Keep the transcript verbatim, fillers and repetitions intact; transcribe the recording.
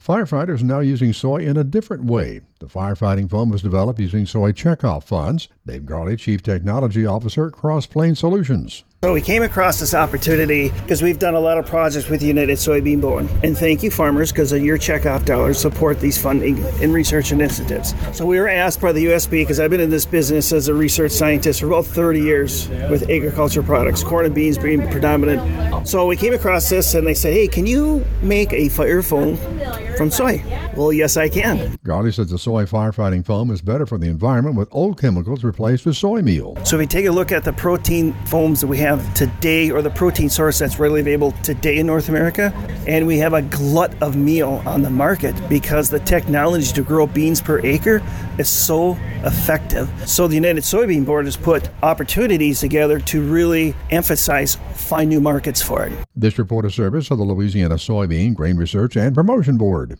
Firefighters are now using soy in a different way. The firefighting foam was developed using soy checkoff funds. Dave Garley, Chief Technology Officer at Cross Plains Solutions. So we came across this opportunity because we've done a lot of projects with United Soybean Board. And thank you, farmers, because of your checkoff dollars support these funding and research initiatives. So we were asked by the U S B, because I've been in this business as a research scientist for about thirty years with agriculture products, corn and beans being predominant. So we came across this and they said, hey, can you make a fire foam from soy? Well, yes, I can. Garley says the soy firefighting foam is better for the environment with old chemicals replaced with soy meal. So if we take a look at the protein foams that we have today, or the protein source that's readily available today in North America, and we have a glut of meal on the market because the technology to grow beans per acre is so effective. So the United Soybean Board has put opportunities together to really emphasize, find new markets for it. This report is service of the Louisiana Soybean Grain Research and Promotion Board.